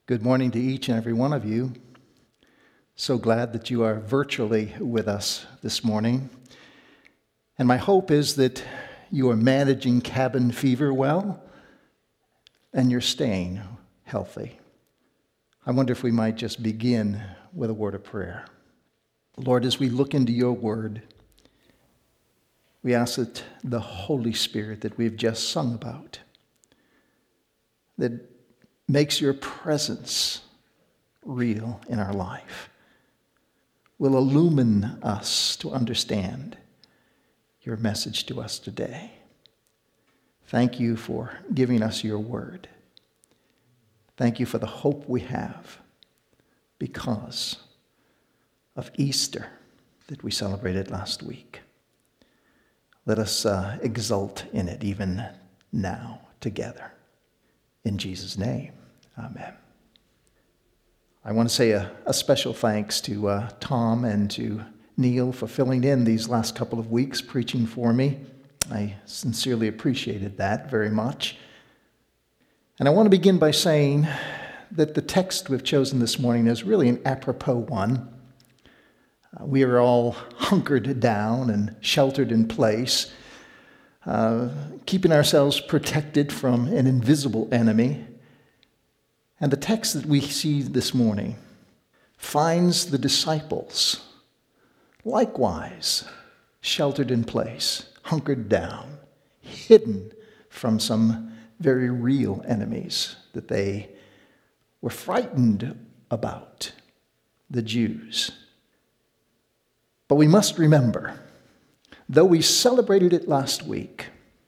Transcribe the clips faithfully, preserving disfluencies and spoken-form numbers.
Good morning to each and every one of you. So glad that you are virtually with us this morning. And my hope is that you are managing cabin fever well and you're staying healthy. I wonder if we might just begin with a word of prayer. Lord, as we look into your word, we ask that the Holy Spirit that we've just sung about, that makes your presence real in our life, will illumine us to understand your message to us today. Thank you for giving us your word. Thank you for the hope we have because of Easter that we celebrated last week. Let us uh, exult in it even now together. In Jesus' name, amen. I want to say a, a special thanks to uh, Tom and to Neil for filling in these last couple of weeks, preaching for me. I sincerely appreciated that very much. And I want to begin by saying that the text we've chosen this morning is really an apropos one. Uh, we are all hunkered down and sheltered in place, uh, keeping ourselves protected from an invisible enemy. And the text that we see this morning finds the disciples likewise sheltered in place, hunkered down, hidden from some very real enemies that they were frightened about, the Jews. But we must remember, though we celebrated it last week,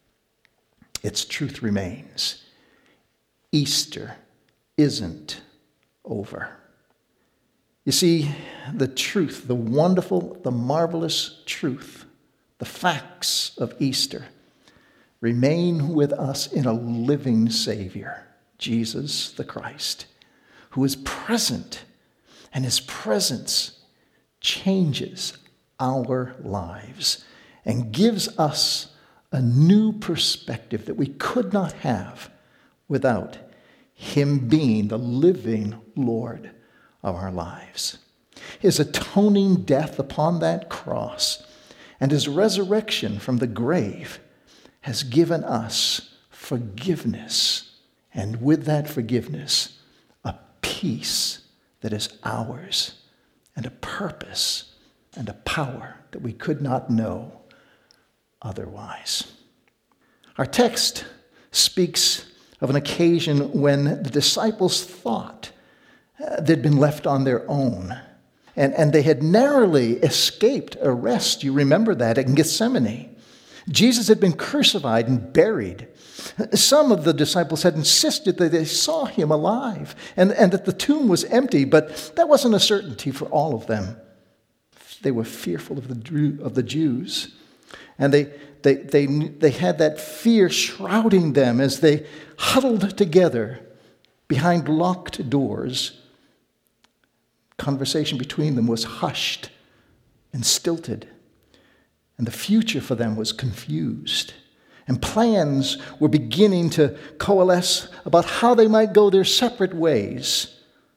its truth remains. Easter isn't over. You see, the truth, the wonderful, the marvelous truth, the facts of Easter remain with us in a living Savior, Jesus the Christ, who is present, and his presence changes our lives and gives us a new perspective that we could not have without him being the living Lord of our lives. His atoning death upon that cross and his resurrection from the grave has given us forgiveness, and with that forgiveness, a peace that is ours, and a purpose and a power that we could not know otherwise. Our text speaks of an occasion when the disciples thought uh, they'd been left on their own, and, and they had narrowly escaped arrest. You remember that in Gethsemane. Jesus had been crucified and buried. Some of the disciples had insisted that they saw him alive and, and that the tomb was empty, but that wasn't a certainty for all of them. They were fearful of the of the Jews, and they they they they had that fear shrouding them as they huddled together behind locked doors. Conversation between them was hushed and stilted, and the future for them was confused. And plans were beginning to coalesce about how they might go their separate ways.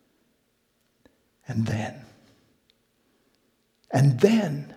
And then, and then,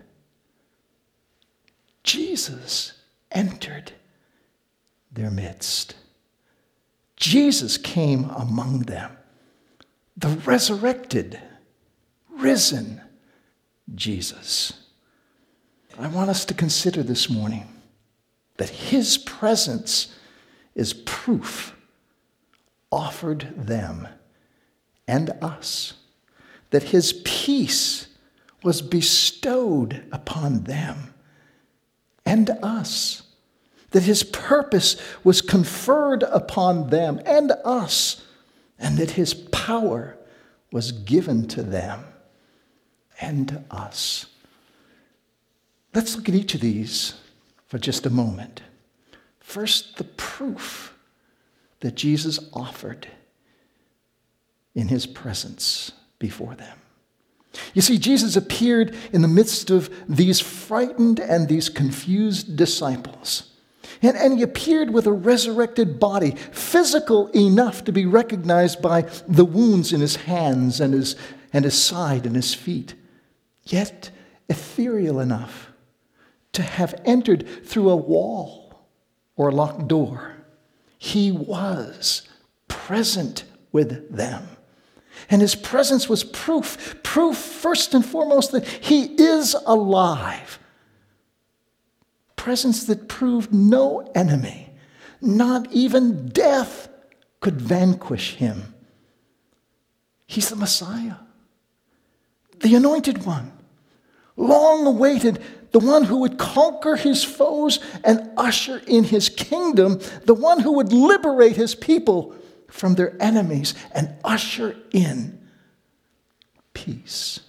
Jesus entered their midst. Jesus came among them, the resurrected, risen Jesus. I want us to consider this morning that his presence is proof offered them and us, that his peace was bestowed upon them and us, that his purpose was conferred upon them and us, and that his power was given to them and to us. Let's look at each of these for just a moment. First, the proof that Jesus offered in his presence before them. You see, Jesus appeared in the midst of these frightened and these confused disciples. And, and he appeared with a resurrected body, physical enough to be recognized by the wounds in his hands and his, and his side and his feet, yet ethereal enough to have entered through a wall or a locked door. He was present with them. And his presence was proof, proof first and foremost that he is alive. Presence that proved no enemy, not even death, could vanquish him. He's the Messiah, the anointed one, long awaited, the one who would conquer his foes and usher in his kingdom, the one who would liberate his people from their enemies and usher in peace.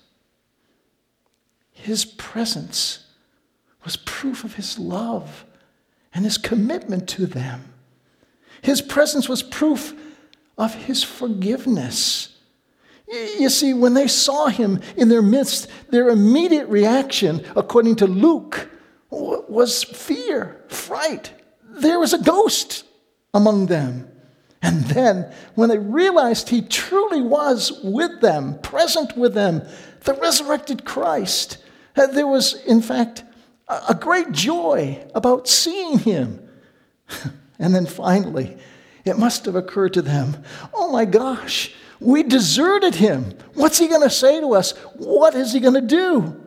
His presence was proof of his love and his commitment to them. His presence was proof of his forgiveness. You see, when they saw him in their midst, their immediate reaction, according to Luke, was fear, fright. There was a ghost among them. And then, when they realized he truly was with them, present with them, the resurrected Christ, there was, in fact, a great joy about seeing him. And then finally, it must have occurred to them, oh my gosh, we deserted him. What's he going to say to us? What is he going to do?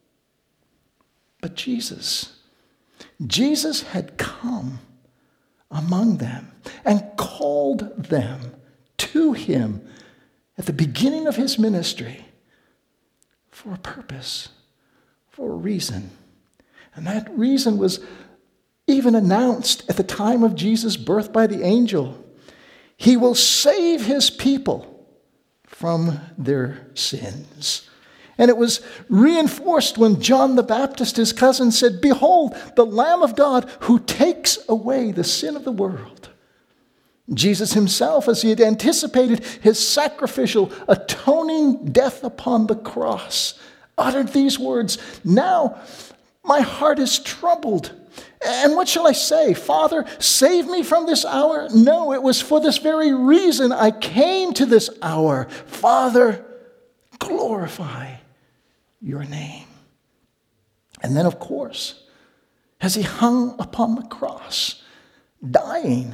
But Jesus, Jesus had come among them and called them to him at the beginning of his ministry for a purpose, for a reason. And that reason was even announced at the time of Jesus' birth by the angel. He will save his people from their sins. And it was reinforced when John the Baptist, his cousin, said, "Behold, the Lamb of God who takes away the sin of the world." Jesus himself, as he had anticipated his sacrificial, atoning death upon the cross, uttered these words, "Now my heart is troubled. And what shall I say? Father, save me from this hour? No, it was for this very reason I came to this hour. Father, glorify your name." And then, of course, as he hung upon the cross, dying,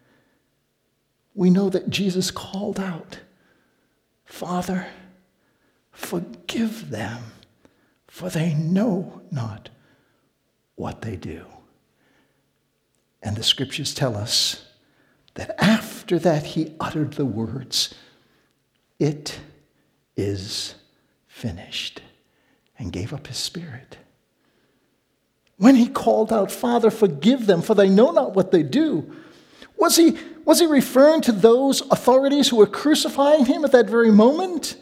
we know that Jesus called out, "Father, forgive them, for they know not what they do." And the scriptures tell us that after that he uttered the words, "It is finished," and gave up his spirit. When he called out, "Father, forgive them, for they know not what they do," was he, was he referring to those authorities who were crucifying him at that very moment?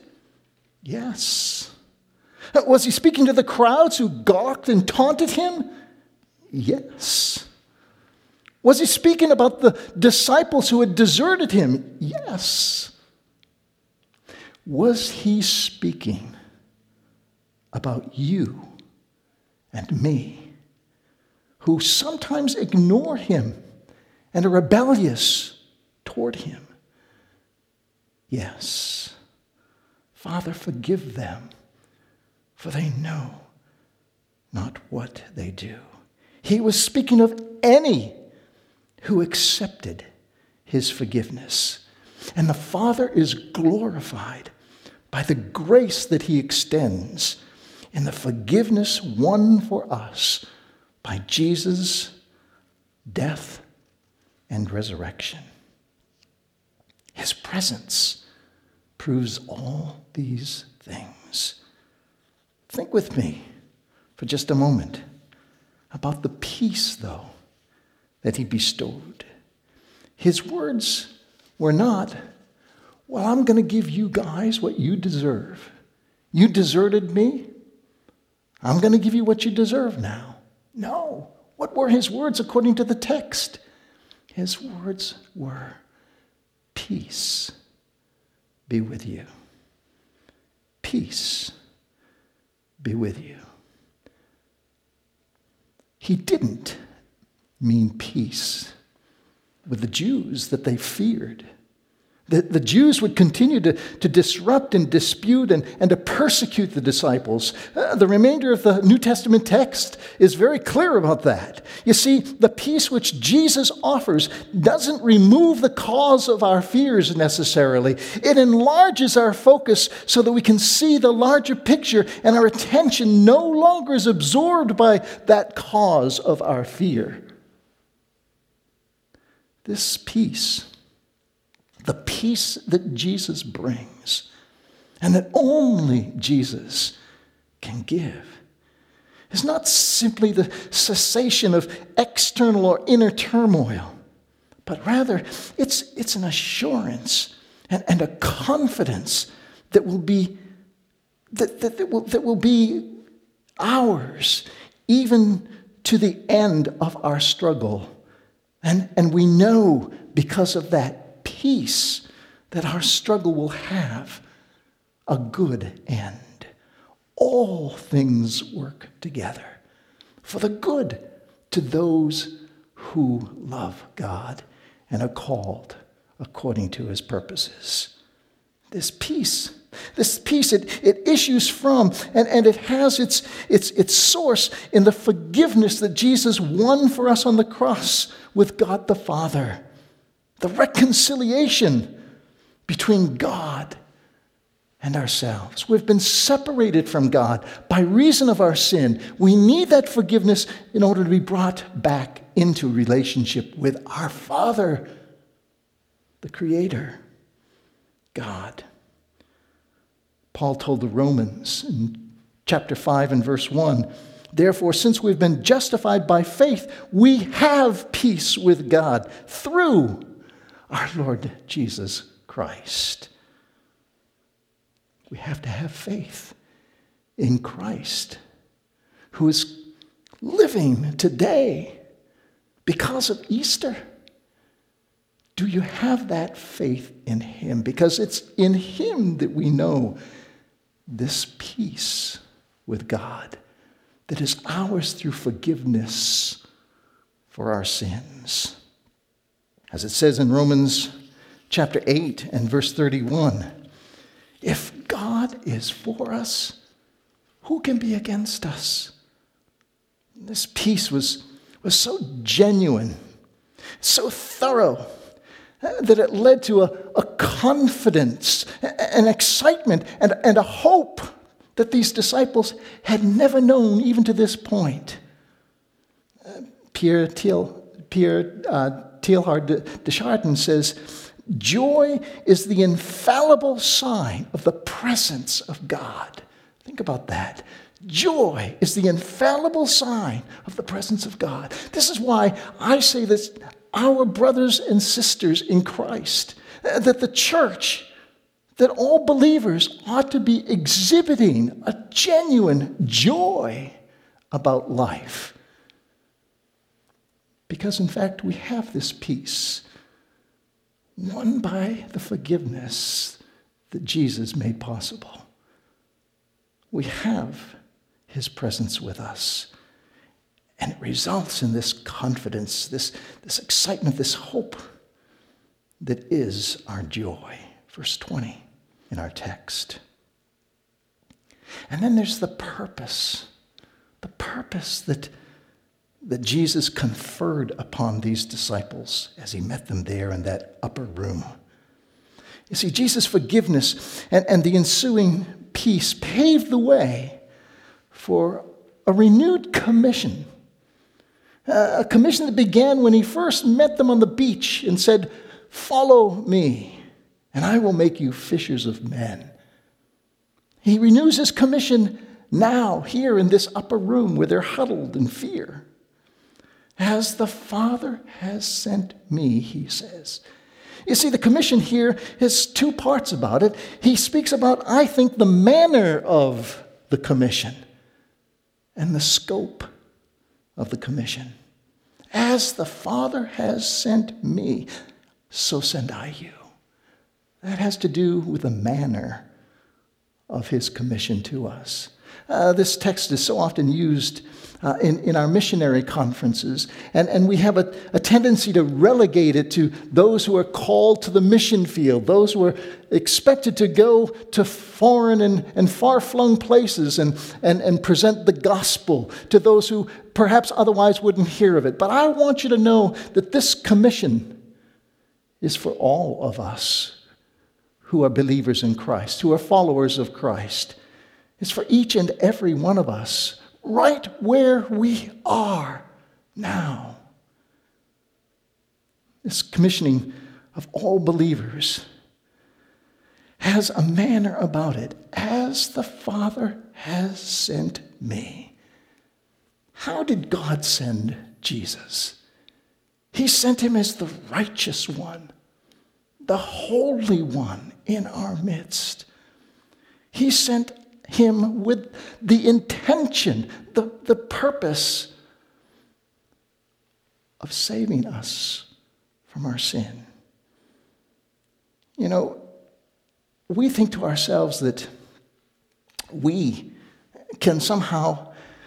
Yes. Was he speaking to the crowds who gawked and taunted him? Yes. Was he speaking about the disciples who had deserted him? Yes. Was he speaking about you and me, who sometimes ignore him and are rebellious toward him? Yes. Father, forgive them, for they know not what they do. He was speaking of any who accepted his forgiveness. And the Father is glorified by the grace that he extends in the forgiveness won for us by Jesus' death and resurrection. His presence proves all these things. Think with me for just a moment about the peace, though, that he bestowed. His words were not, "Well, I'm going to give you guys what you deserve. You deserted me. I'm going to give you what you deserve now." No. What were his words according to the text? His words were, "Peace be with you. Peace be with you." He didn't mean peace with the Jews that they feared. The, the Jews would continue to, to disrupt and dispute and, and to persecute the disciples. Uh, the remainder of the New Testament text is very clear about that. You see, the peace which Jesus offers doesn't remove the cause of our fears necessarily. It enlarges our focus so that we can see the larger picture, and our attention no longer is absorbed by that cause of our fear. This peace, the peace that Jesus brings, and that only Jesus can give, is not simply the cessation of external or inner turmoil, but rather it's, it's an assurance and, and a confidence that will be that, that, that, will, that will be ours even to the end of our struggle. And, and we know because of that peace that our struggle will have a good end. All things work together for the good to those who love God and are called according to his purposes. This peace, this peace, it, it issues from and, and it has its, its, its source in the forgiveness that Jesus won for us on the cross with God the Father. The reconciliation between God and ourselves. We've been separated from God by reason of our sin. We need that forgiveness in order to be brought back into relationship with our Father, the Creator, God. Paul told the Romans in chapter five and verse one, therefore, since we've been justified by faith, we have peace with God through our Lord Jesus Christ. We have to have faith in Christ, who is living today because of Easter. Do you have that faith in him? Because it's in him that we know this peace with God that is ours through forgiveness for our sins. As it says in Romans chapter eight and verse thirty-one, if God is for us, who can be against us? This peace was, was so genuine, so thorough, that it led to a, a confidence, an excitement, and, and a hope that these disciples had never known even to this point. Uh, Pierre Thiel, Pierre uh, Teilhard de, de Chardin says, joy is the infallible sign of the presence of God. Think about that. Joy is the infallible sign of the presence of God. This is why I say this, our brothers and sisters in Christ, that the church, that all believers ought to be exhibiting a genuine joy about life. Because, in fact, we have this peace won by the forgiveness that Jesus made possible. We have his presence with us. And it results in this confidence, this, this excitement, this hope that is our joy. Verse twenty in our text. And then there's the purpose, the purpose that that Jesus conferred upon these disciples as he met them there in that upper room. You see, Jesus' forgiveness and, and the ensuing peace paved the way for a renewed commission. Uh, a commission that began when he first met them on the beach and said, follow me, and I will make you fishers of men. He renews his commission now, here in this upper room where they're huddled in fear. As the Father has sent me, he says. You see, the commission here has two parts about it. He speaks about, I think, the manner of the commission and the scope of the commission. As the Father has sent me, so send I you. That has to do with the manner of his commission to us. Uh, this text is so often used uh, in, in our missionary conferences, and, and we have a, a tendency to relegate it to those who are called to the mission field, those who are expected to go to foreign and, and far-flung places and, and, and present the gospel to those who perhaps otherwise wouldn't hear of it. But I want you to know that this commission is for all of us who are believers in Christ, who are followers of Christ. It's for each and every one of us, right where we are now. This commissioning of all believers has a manner about it, as the Father has sent me. How did God send Jesus? He sent him as the righteous one, the holy one in our midst. He sent him with the intention, the, the purpose of saving us from our sin. You know, we think to ourselves that we can somehow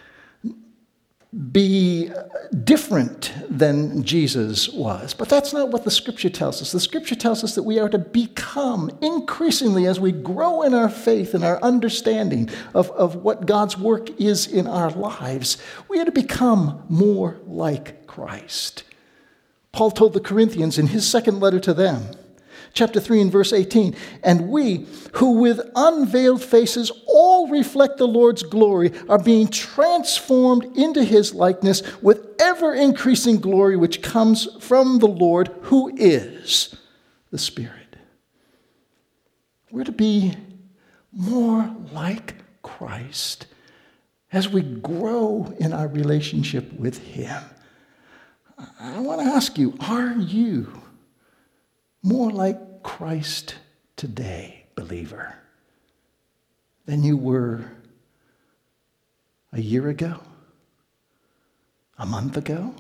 be different than Jesus was. But that's not what the Scripture tells us. The Scripture tells us that we are to become, increasingly as we grow in our faith and our understanding of, of what God's work is in our lives, we are to become more like Christ. Paul told the Corinthians in his second letter to them, chapter three and verse eighteen, and we who with unveiled faces all reflect the Lord's glory are being transformed into his likeness with ever-increasing glory which comes from the Lord who is the Spirit. We're to be more like Christ as we grow in our relationship with him. I want to ask you, are you more like Christ today, believer, than you were a year ago, a month ago,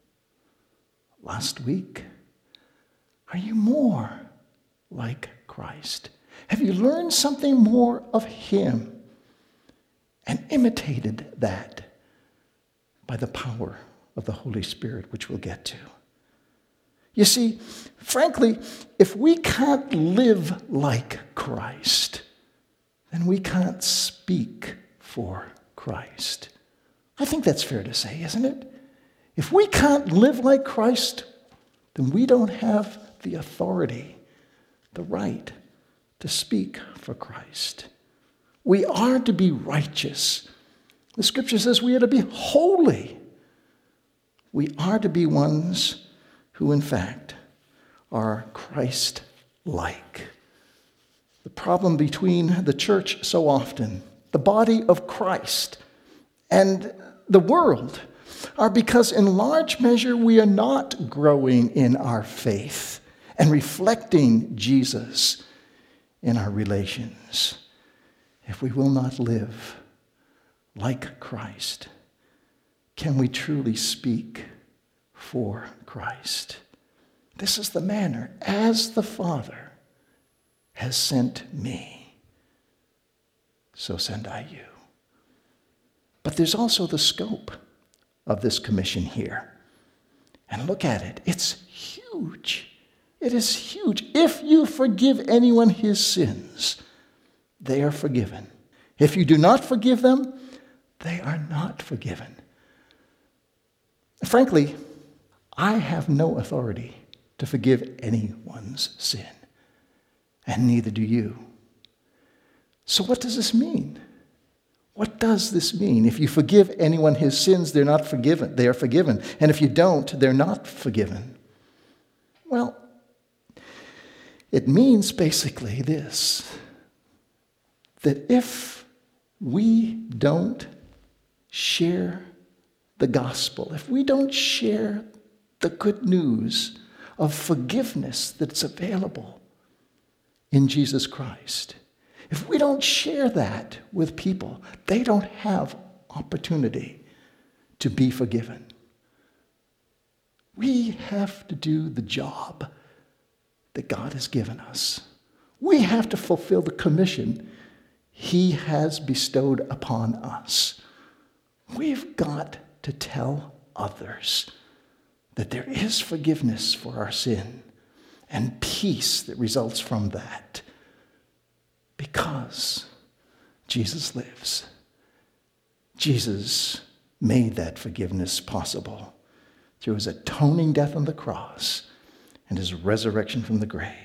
last week? Are you more like Christ? Have you learned something more of him and imitated that by the power of the Holy Spirit, which we'll get to? You see, frankly, if we can't live like Christ, then we can't speak for Christ. I think that's fair to say, isn't it? If we can't live like Christ, then we don't have the authority, the right to speak for Christ. We are to be righteous. The Scripture says we are to be holy. We are to be ones who, in fact, are Christ-like. The problem between the church so often, the body of Christ, and the world are because in large measure we are not growing in our faith and reflecting Jesus in our relations. If we will not live like Christ, can we truly speak for Christ? This is the manner, as the Father has sent me, so send I you. But there's also the scope of this commission here. And look at it. It's huge. It is huge. If you forgive anyone his sins, they are forgiven. If you do not forgive them, they are not forgiven. Frankly, I have no authority to forgive anyone's sin, and neither do you. So what does this mean? What does this mean? If you forgive anyone his sins, they're not forgiven. They are forgiven. And if you don't, they're not forgiven. Well, it means basically this, that if we don't share the gospel, if we don't share the good news of forgiveness that's available in Jesus Christ, if we don't share that with people, they don't have opportunity to be forgiven. We have to do the job that God has given us. We have to fulfill the commission he has bestowed upon us, we've got to tell others that there is forgiveness for our sin and peace that results from that because Jesus lives. Jesus made that forgiveness possible through his atoning death on the cross and his resurrection from the grave.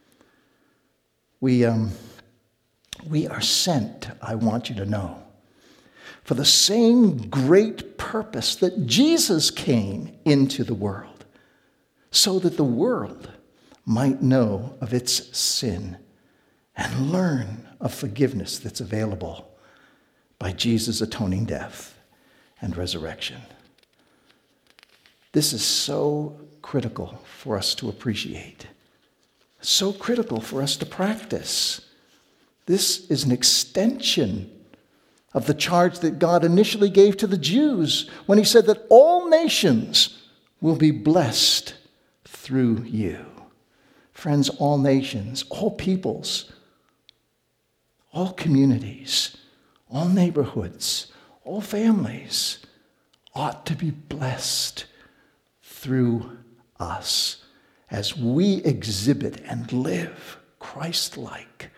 We, um, we are sent, I want you to know, for the same great purpose that Jesus came into the world, so that the world might know of its sin and learn of forgiveness that's available by Jesus' atoning death and resurrection. This is so critical for us to appreciate, so critical for us to practice. This is an extension of the charge that God initially gave to the Jews when he said that all nations will be blessed through you. Friends, all nations, all peoples, all communities, all neighborhoods, all families ought to be blessed through us as we exhibit and live Christ-like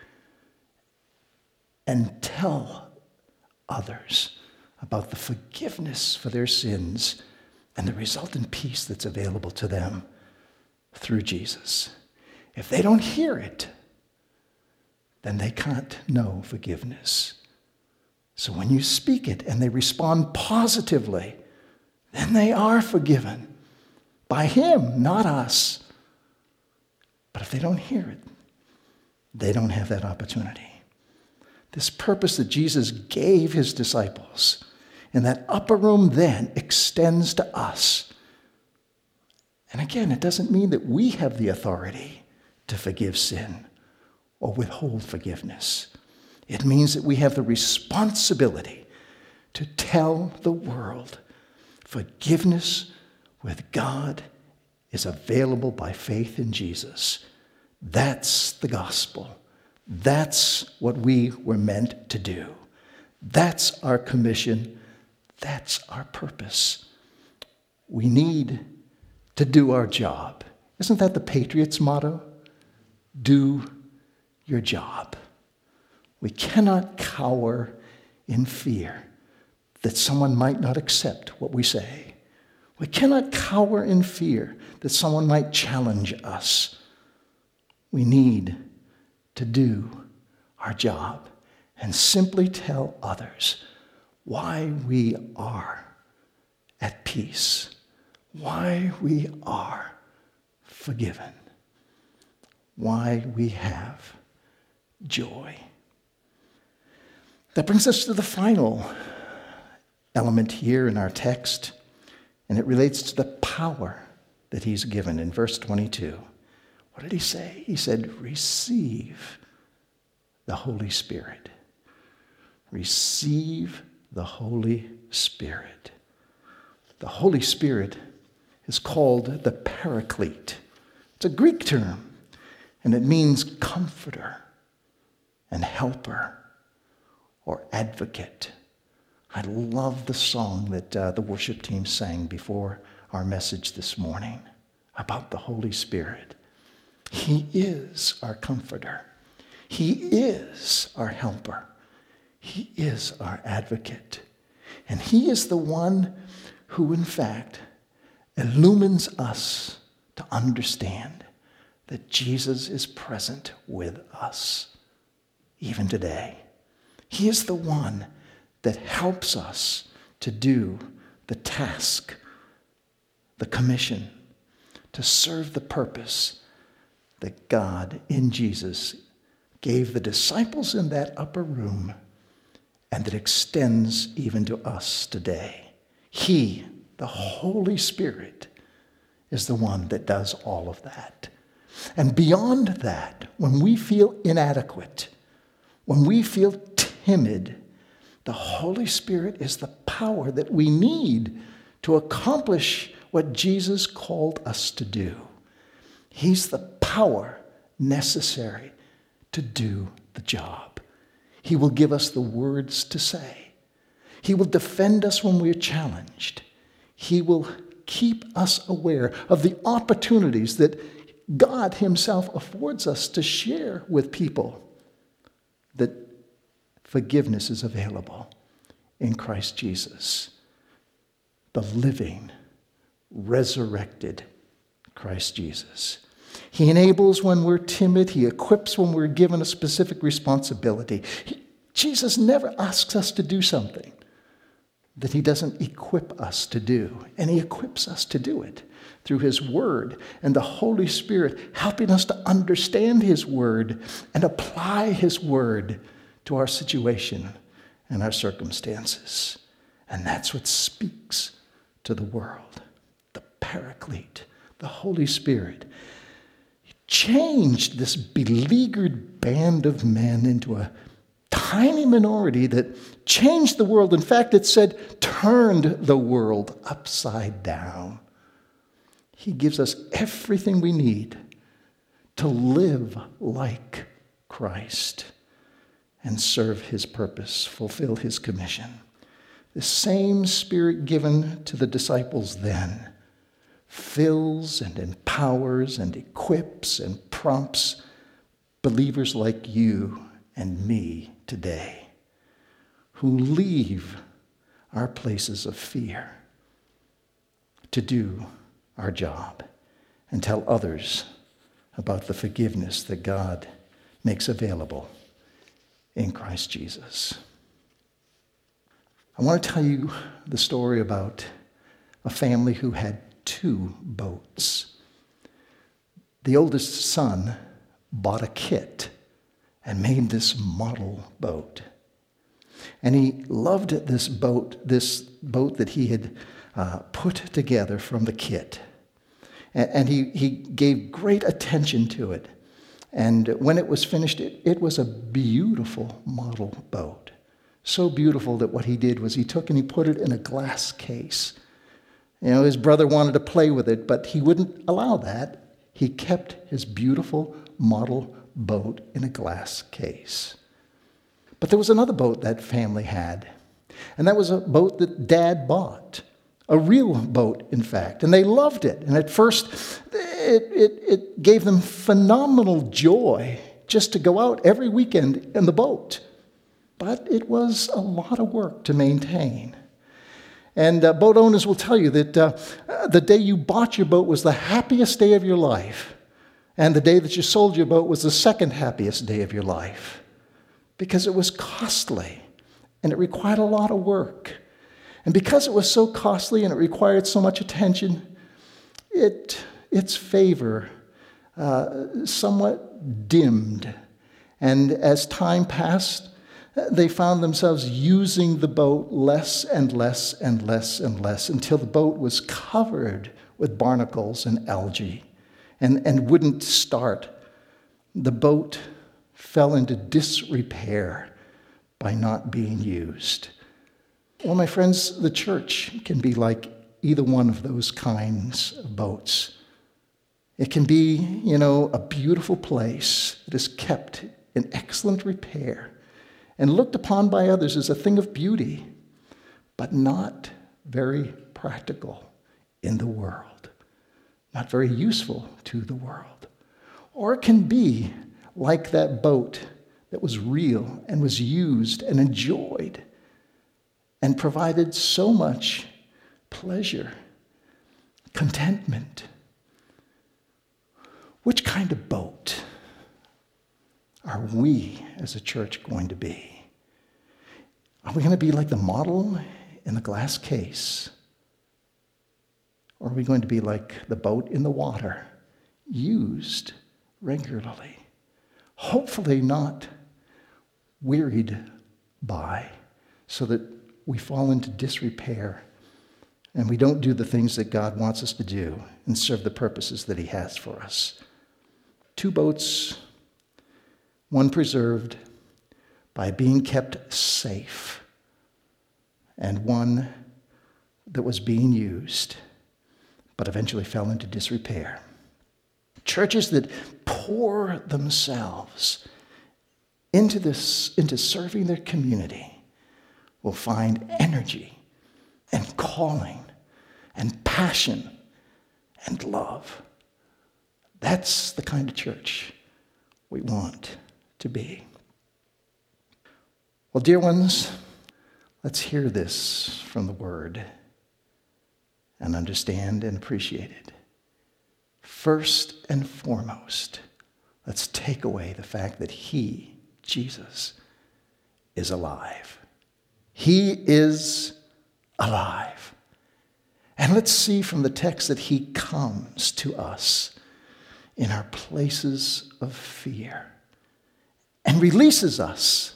and tell others about the forgiveness for their sins and the resultant peace that's available to them through Jesus. If they don't hear it, then they can't know forgiveness. So when you speak it and they respond positively, then they are forgiven by him, not us. But if they don't hear it, they don't have that opportunity. This purpose that Jesus gave his disciples in that upper room then extends to us. And again, it doesn't mean that we have the authority to forgive sin or withhold forgiveness. It means that we have the responsibility to tell the world forgiveness with God is available by faith in Jesus. That's the gospel. That's what we were meant to do. That's our commission. That's our purpose. We need to do our job. Isn't that the Patriots' motto? Do your job. We cannot cower in fear that someone might not accept what we say. We cannot cower in fear that someone might challenge us. We need to do our job and simply tell others why we are at peace, why we are forgiven, why we have joy. That brings us to the final element here in our text, and it relates to the power that he's given in verse twenty-two. What did he say? He said, receive the Holy Spirit. Receive the Holy Spirit. The Holy Spirit is called the Paraclete. It's a Greek term, and it means comforter and helper or advocate. I love the song that uh, the worship team sang before our message this morning about the Holy Spirit. He is our comforter. He is our helper. He is our advocate. And he is the one who, in fact, illumines us to understand that Jesus is present with us, even today. He is the one that helps us to do the task, the commission, to serve the purpose that God in Jesus gave the disciples in that upper room and that extends even to us today. He, the Holy Spirit, is the one that does all of that. And beyond that, when we feel inadequate, when we feel timid, the Holy Spirit is the power that we need to accomplish what Jesus called us to do. He's the power necessary to do the job. He will give us the words to say. He will defend us when we're challenged. He will keep us aware of the opportunities that God himself affords us to share with people that forgiveness is available in Christ Jesus, the living, resurrected Christ Jesus. He enables when we're timid. He equips when we're given a specific responsibility. He, Jesus never asks us to do something that he doesn't equip us to do. And he equips us to do it through his word and the Holy Spirit helping us to understand his word and apply his word to our situation and our circumstances. And that's what speaks to the world. The Paraclete, the Holy Spirit, changed this beleaguered band of men into a tiny minority that changed the world. In fact, it said, turned the world upside down. He gives us everything we need to live like Christ and serve his purpose, fulfill his commission. The same Spirit given to the disciples then fills and empowers and equips and prompts believers like you and me today, who leave our places of fear to do our job and tell others about the forgiveness that God makes available in Christ Jesus. I want to tell you the story about a family who had two boats. The oldest son bought a kit and made this model boat. And he loved this boat, this boat that he had uh, put together from the kit. And, and he, he gave great attention to it. And when it was finished, it, it was a beautiful model boat. So beautiful that what he did was he took and he put it in a glass case. You know, his brother wanted to play with it, but he wouldn't allow that. He kept his beautiful model boat in a glass case. But there was another boat that family had, and that was a boat that Dad bought, a real boat, in fact, and they loved it. And at first, it, it, it gave them phenomenal joy just to go out every weekend in the boat. But it was a lot of work to maintain. And uh, boat owners will tell you that uh, the day you bought your boat was the happiest day of your life. And the day that you sold your boat was the second happiest day of your life. Because it was costly and it required a lot of work. And because it was so costly and it required so much attention, it, its favor uh, somewhat dimmed. And as time passed, they found themselves using the boat less and less and less and less until the boat was covered with barnacles and algae and, and wouldn't start. The boat fell into disrepair by not being used. Well, my friends, the church can be like either one of those kinds of boats. It can be, you know, a beautiful place that is kept in excellent repair and looked upon by others as a thing of beauty, but not very practical in the world, not very useful to the world. Or it can be like that boat that was real and was used and enjoyed and provided so much pleasure, contentment. Which kind of boat are we as a church going to be? Are we going to be like the model in the glass case? Or are we going to be like the boat in the water, used regularly, hopefully not wearied by, so that we fall into disrepair and we don't do the things that God wants us to do and serve the purposes that he has for us? Two boats, one preserved by being kept safe, and one that was being used, but eventually fell into disrepair. Churches that pour themselves into this, into serving their community will find energy and calling and passion and love. That's the kind of church we want to be. Well, dear ones, let's hear this from the Word and understand and appreciate it. First and foremost, let's take away the fact that He, Jesus, is alive. He is alive. And let's see from the text that He comes to us in our places of fear and releases us.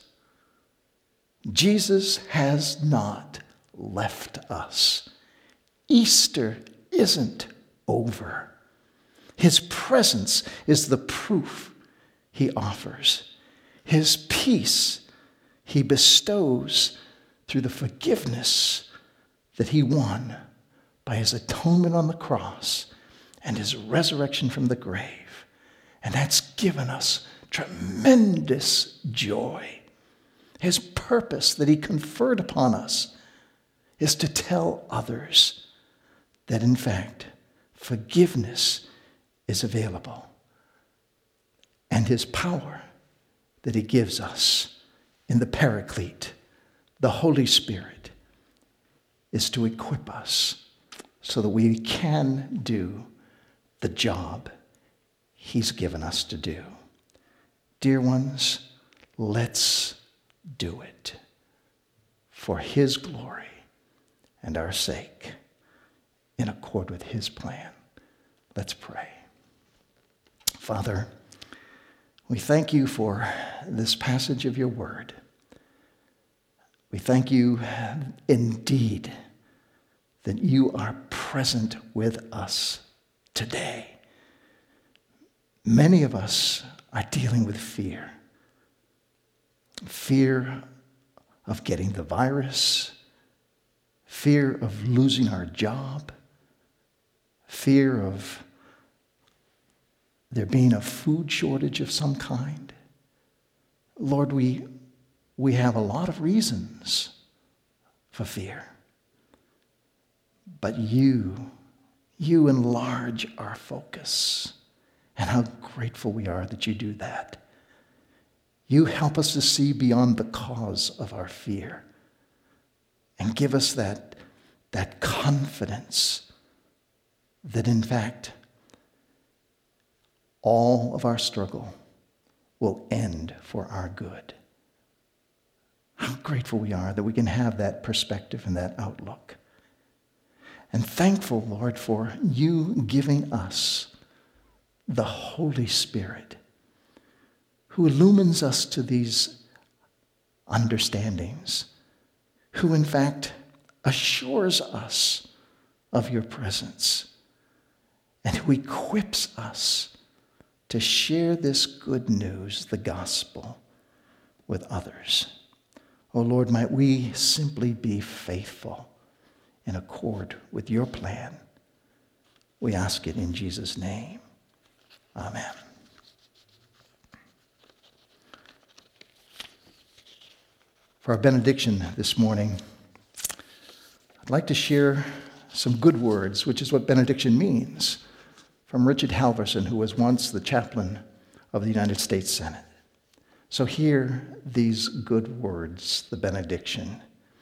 Jesus has not left us. Easter isn't over. His presence is the proof He offers. His peace He bestows through the forgiveness that He won by His atonement on the cross and His resurrection from the grave. And that's given us tremendous joy. His purpose that He conferred upon us is to tell others that, in fact, forgiveness is available. And His power that He gives us in the Paraclete, the Holy Spirit, is to equip us so that we can do the job He's given us to do. Dear ones, let's do it for His glory and our sake in accord with His plan. Let's pray. Father, we thank You for this passage of Your word. We thank You indeed that You are present with us today. Many of us are dealing with fear. Fear of getting the virus, fear of losing our job, fear of there being a food shortage of some kind. Lord, we, we have a lot of reasons for fear. But You, You enlarge our focus. And how grateful we are that You do that. You help us to see beyond the cause of our fear and give us that, that confidence that, in fact, all of our struggle will end for our good. How grateful we are that we can have that perspective and that outlook. And thankful, Lord, for You giving us the Holy Spirit, who illumines us to these understandings, who in fact assures us of Your presence, and who equips us to share this good news, the gospel, with others. Oh Lord, might we simply be faithful in accord with Your plan. We ask it in Jesus' name. Amen. For our benediction this morning, I'd like to share some good words, which is what benediction means, from Richard Halverson, who was once the chaplain of the United States Senate. So hear these good words, the benediction.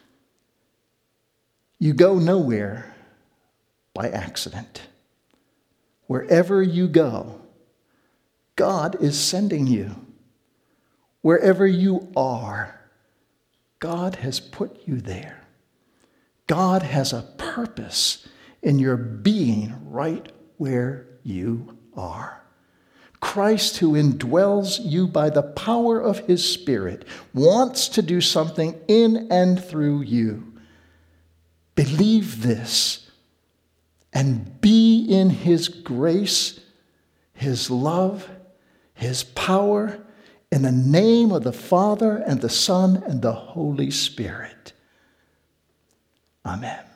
You go nowhere by accident. Wherever you go, God is sending you. Wherever you are, God has put you there. God has a purpose in your being right where you are. Christ, who indwells you by the power of His Spirit, wants to do something in and through you. Believe this and be in His grace, His love, His power, in the name of the Father and the Son and the Holy Spirit. Amen.